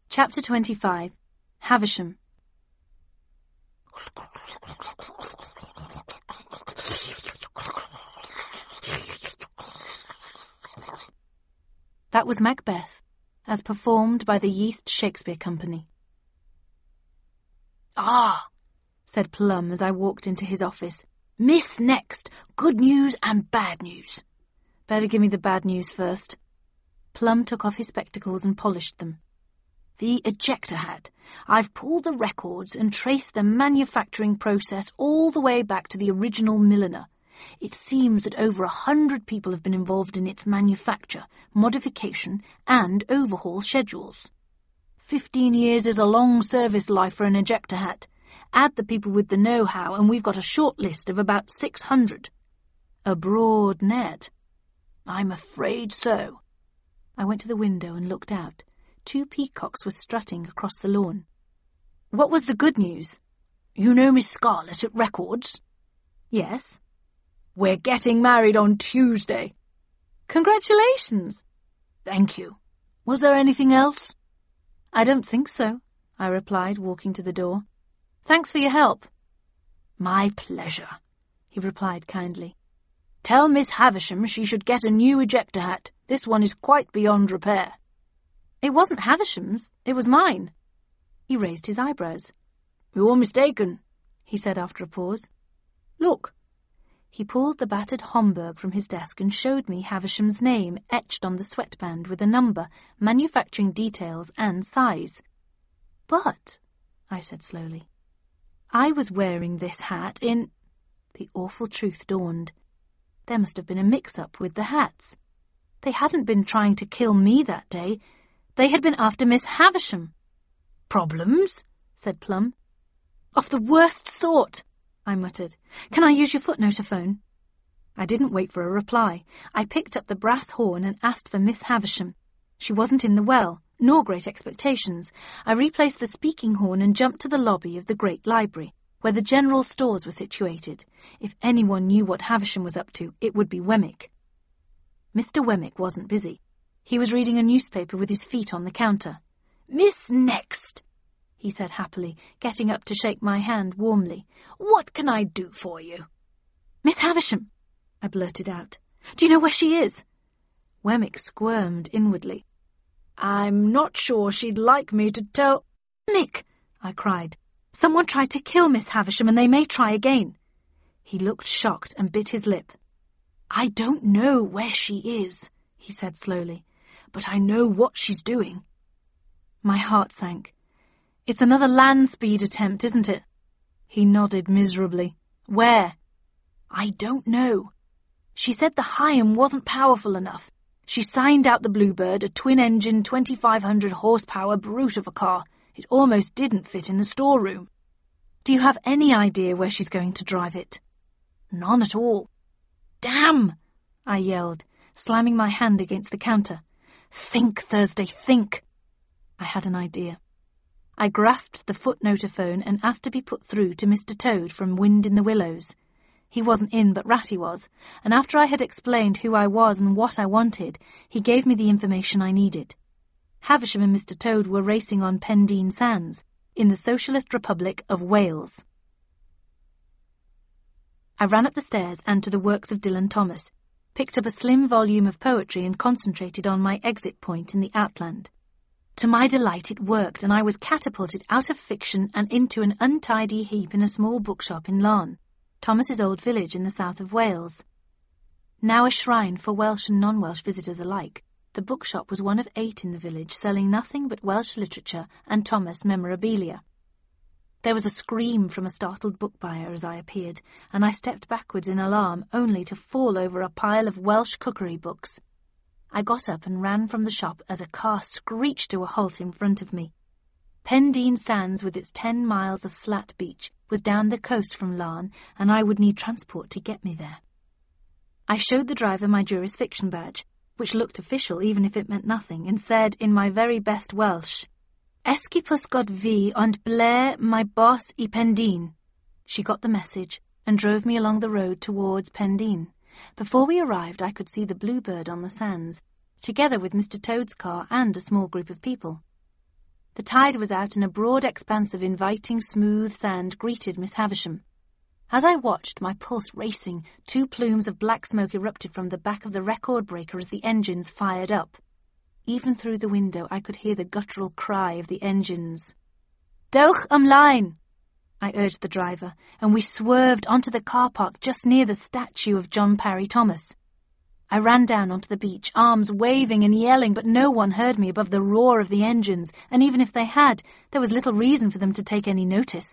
Chapter 25. Havisham. That was Macbeth, as performed by the Yeast Shakespeare Company. "Ah," said Plum as I walked into his office. "Miss next. Good news and bad news." "Better give me the bad news first." Plum took off his spectacles and polished them. "The ejector hat. I've pulled the records and traced the manufacturing process all the way back to the original milliner. It seems that over 100 people have been involved in its manufacture, modification, and overhaul schedules. 15 years is a long service life for an ejector hat. Add the people with the know-how, and we've got a short list of about 600. A broad net." "I'm afraid so." I went to the window and looked out. 2 peacocks were strutting across the lawn. "What was the good news?" "You know Miss Scarlett at Records?" "Yes." "We're getting married on Tuesday." "Congratulations." "Thank you. Was there anything else?" "I don't think so," I replied, walking to the door. "Thanks for your help." "My pleasure," he replied kindly. "Tell Miss Havisham she should get a new ejector hat. This one is quite beyond repair." "It wasn't Havisham's, it was mine." He raised his eyebrows. "You're mistaken," he said after a pause. "Look." He pulled the battered Homburg from his desk and showed me Havisham's name etched on the sweatband with a number, manufacturing details, and size. "But," I said slowly, "I was wearing this hat in—" The awful truth dawned. There must have been a mix-up with the hats. They hadn't been trying to kill me that day. They had been after Miss Havisham. "Problems?" said Plum. "Of the worst sort," I muttered. "Can I use your footnotaphone?" I didn't wait for a reply. I picked up the brass horn and asked for Miss Havisham. She wasn't in the well, nor Great Expectations. I replaced the speaking horn and jumped to the lobby of the Great Library, where the general stores were situated. If anyone knew what Havisham was up to, it would be Wemmick. Mr. Wemmick wasn't busy. He was reading a newspaper with his feet on the counter. "Miss Next," he said happily, getting up to shake my hand warmly. "What can I do for you?" "Miss Havisham," I blurted out. "Do you know where she is?" Wemmick squirmed inwardly. "I'm not sure she'd like me to tell—" "Wemmick," I cried. "Someone tried to kill Miss Havisham, and they may try again." He looked shocked and bit his lip. "I don't know where she is," he said slowly, "but I know what she's doing." My heart sank. "It's another land speed attempt, isn't it?" He nodded miserably. "Where?" "I don't know. She said the Higham wasn't powerful enough. She signed out the Bluebird, a twin-engine 2,500 horsepower brute of a car. It almost didn't fit in the storeroom." "Do you have any idea where she's going to drive it?" "None at all." "Damn!" I yelled, slamming my hand against the counter. "Think, Thursday, think!" I had an idea. I grasped the footnotaphone and asked to be put through to Mr. Toad from Wind in the Willows. He wasn't in, but Ratty was, and after I had explained who I was and what I wanted, he gave me the information I needed. Havisham and Mr. Toad were racing on Pendeen Sands, in the Socialist Republic of Wales. I ran up the stairs and to the works of Dylan Thomas, picked up a slim volume of poetry and concentrated on my exit point in the Outland. To my delight it worked, and I was catapulted out of fiction and into an untidy heap in a small bookshop in Larne, Thomas's old village in the south of Wales. Now a shrine for Welsh and non-Welsh visitors alike, the bookshop was one of 8 in the village, selling nothing but Welsh literature and Thomas memorabilia. There was a scream from a startled book buyer as I appeared, and I stepped backwards in alarm, only to fall over a pile of Welsh cookery books. I got up and ran from the shop as a car screeched to a halt in front of me. Pendeen Sands, with its 10 miles of flat beach, was down the coast from Larne, and I would need transport to get me there. I showed the driver my jurisdiction badge, which looked official even if it meant nothing, and said in my very best Welsh, "Escipus god fi ond ble my boss I Pendeen." She got the message and drove me along the road towards Pendeen. Before we arrived, I could see the Bluebird on the sands, together with Mr. Toad's car and a small group of people. The tide was out and a broad expanse of inviting, smooth sand greeted Miss Havisham. As I watched, my pulse racing, 2 plumes of black smoke erupted from the back of the record breaker as the engines fired up. Even through the window I could hear the guttural cry of the engines. "Dowch ymlaen!" I urged the driver, and we swerved onto the car park just near the statue of John Parry Thomas. I ran down onto the beach, arms waving and yelling, but no one heard me above the roar of the engines, and even if they had, there was little reason for them to take any notice.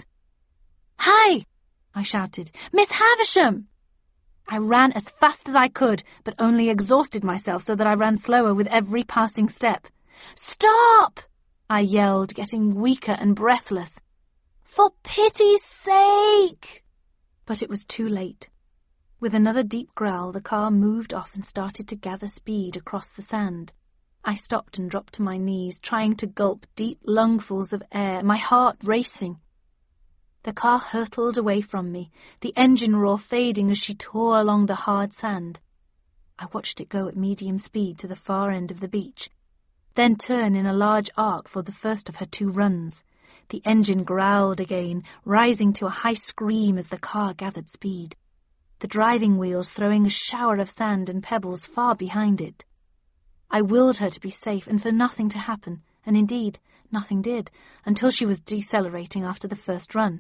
"Hi!" I shouted. "Miss Havisham!" I ran as fast as I could, but only exhausted myself so that I ran slower with every passing step. "Stop!" I yelled, getting weaker and breathless. "For pity's sake!" But it was too late. With another deep growl, the car moved off and started to gather speed across the sand. I stopped and dropped to my knees, trying to gulp deep lungfuls of air, my heart racing. The car hurtled away from me, the engine roar fading as she tore along the hard sand. I watched it go at medium speed to the far end of the beach, then turn in a large arc for the first of her 2 runs. The engine growled again, rising to a high scream as the car gathered speed, the driving wheels throwing a shower of sand and pebbles far behind it. I willed her to be safe and for nothing to happen, and indeed, nothing did, until she was decelerating after the first run.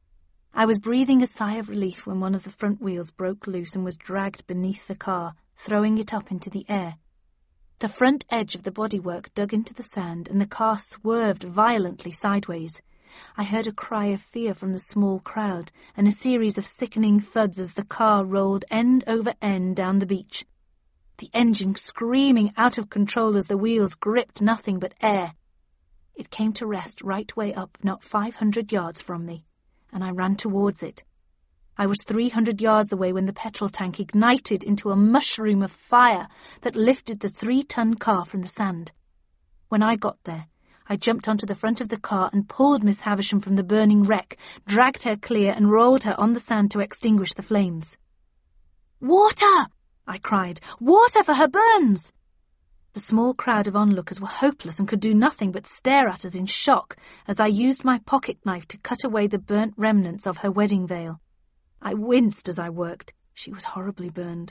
I was breathing a sigh of relief when one of the front wheels broke loose and was dragged beneath the car, throwing it up into the air. The front edge of the bodywork dug into the sand, and the car swerved violently sideways. I heard a cry of fear from the small crowd, and a series of sickening thuds as the car rolled end over end down the beach. The engine screaming out of control as the wheels gripped nothing but air. It came to rest right way up, not 500 yards from me, and I ran towards it. I was 300 yards away when the petrol tank ignited into a mushroom of fire that lifted the 3-ton car from the sand. When I got there, I jumped onto the front of the car and pulled Miss Havisham from the burning wreck, dragged her clear and rolled her on the sand to extinguish the flames. "Water!" I cried. "Water for her burns!" The small crowd of onlookers were hopeless and could do nothing but stare at us in shock as I used my pocket knife to cut away the burnt remnants of her wedding veil. I winced as I worked. She was horribly burned.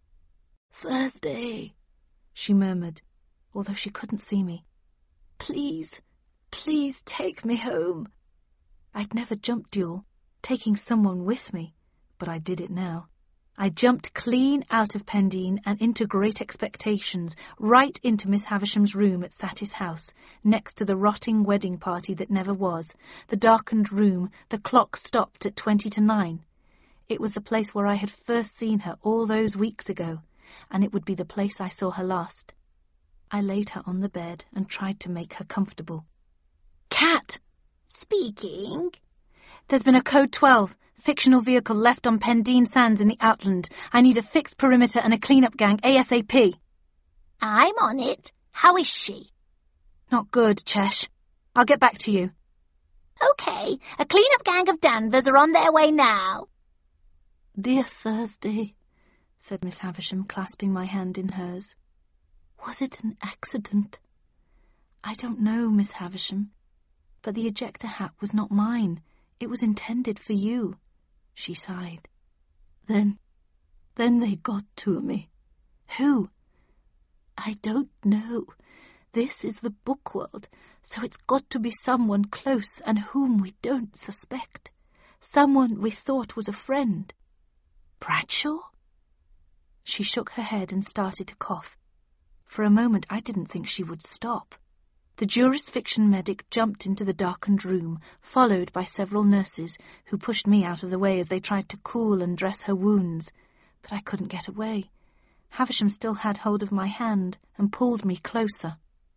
"Thursday," she murmured, although she couldn't see me. "Please, please take me home." I'd never jumped duel, taking someone with me, but I did it now. I jumped clean out of Pendeen and into Great Expectations, right into Miss Havisham's room at Satis House, next to the rotting wedding party that never was, the darkened room, the clock stopped at 20 to 9. It was the place where I had first seen her all those weeks ago, and it would be the place I saw her last. I laid her on the bed and tried to make her comfortable. "Cat!" "Speaking." "There's been a Code 12, fictional vehicle left on Pendeen Sands in the Outland. I need a fixed perimeter and a clean-up gang ASAP. "I'm on it. How is she?" "Not good, Chesh. I'll get back to you." "Okay, a clean-up gang of Danvers are on their way now." "Dear Thursday," said Miss Havisham, clasping my hand in hers. "Was it an accident?" "I don't know, Miss Havisham, but the ejector hat was not mine. It was intended for you." She sighed. Then they got to me." "Who?" "I don't know. This is the book world, so it's got to be someone close and whom we don't suspect. Someone we thought was a friend." "Bradshaw?" She shook her head and started to cough. For a moment I didn't think she would stop. The Juris Fiction medic jumped into the darkened room, followed by several nurses, who pushed me out of the way as they tried to cool and dress her wounds. But I couldn't get away. Havisham still had hold of my hand and pulled me closer.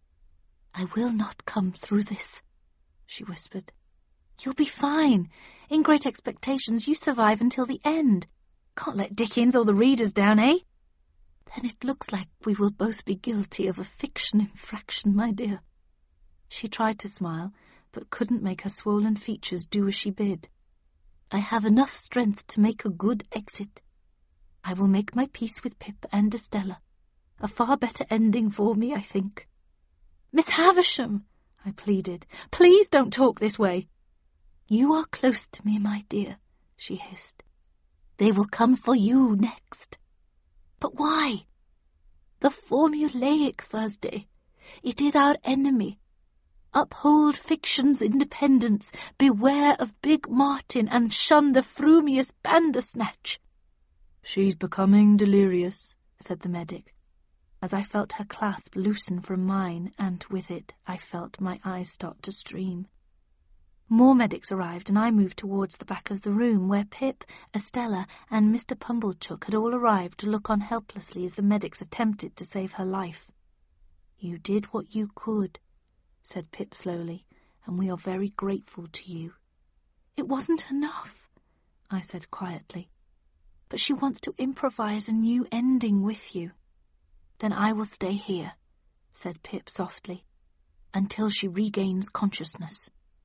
"I will not come through this," she whispered. "You'll be fine. In Great Expectations you survive until the end. Can't let Dickens or the readers down, eh?" "Then it looks like we will both be guilty of a fiction infraction, my dear." She tried to smile, but couldn't make her swollen features do as she bid. "I have enough strength to make a good exit. I will make my peace with Pip and Estella. A far better ending for me, I think." "Miss Havisham!" I pleaded. "Please don't talk this way." "You are close to me, my dear," she hissed. "They will come for you next." "But why?" "The formulaic, Thursday. It is our enemy. Uphold fiction's independence, beware of Big Martin, and shun the frumious Bandersnatch." "She's becoming delirious," said the medic, as I felt her clasp loosen from mine, and with it I felt my eyes start to stream. More medics arrived, and I moved towards the back of the room, where Pip, Estella, and Mr. Pumblechook had all arrived to look on helplessly as the medics attempted to save her life. "You did what you could," said Pip slowly, "and we are very grateful to you." "It wasn't enough," I said quietly. "But she wants to improvise a new ending with you." "Then I will stay here," said Pip softly, "until she regains consciousness."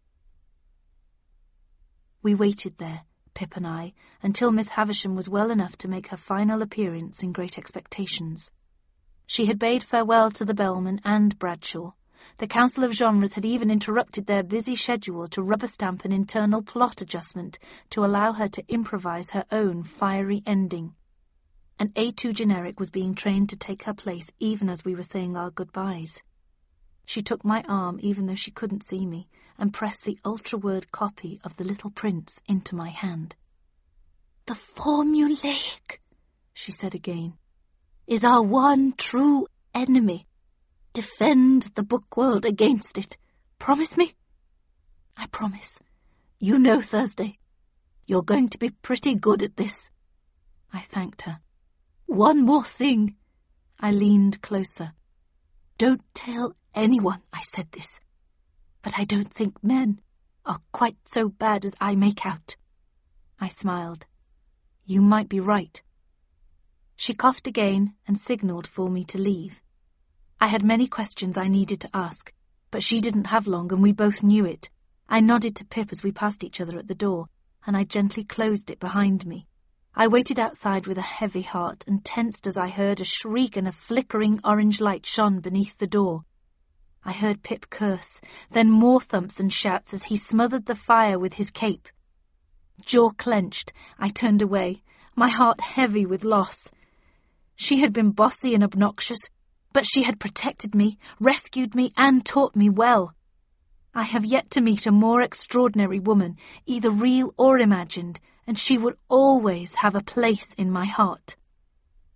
We waited there, Pip and I, until Miss Havisham was well enough to make her final appearance in Great Expectations. She had bade farewell to the bellman and Bradshaw. The Council of Genres had even interrupted their busy schedule to rubber-stamp an internal plot adjustment to allow her to improvise her own fiery ending. An A2 generic was being trained to take her place even as we were saying our goodbyes. She took my arm even though she couldn't see me, and pressed the ultra-word copy of The Little Prince into my hand. "The formulaic," she said again, "is our one true enemy. Defend the book world against it. Promise me?" "I promise. You know, Thursday, you're going to be pretty good at this." I thanked her. "One more thing." I leaned closer. "Don't tell anyone I said this. But I don't think men are quite so bad as I make out." I smiled. "You might be right." She coughed again and signalled for me to leave. I had many questions I needed to ask, but she didn't have long, and we both knew it. I nodded to Pip as we passed each other at the door, and I gently closed it behind me. I waited outside with a heavy heart, and tensed as I heard a shriek and a flickering orange light shone beneath the door. I heard Pip curse, then more thumps and shouts as he smothered the fire with his cape. Jaw clenched, I turned away, my heart heavy with loss. She had been bossy and obnoxious, but she had protected me, rescued me, and taught me well. I have yet to meet a more extraordinary woman, either real or imagined, and she would always have a place in my heart.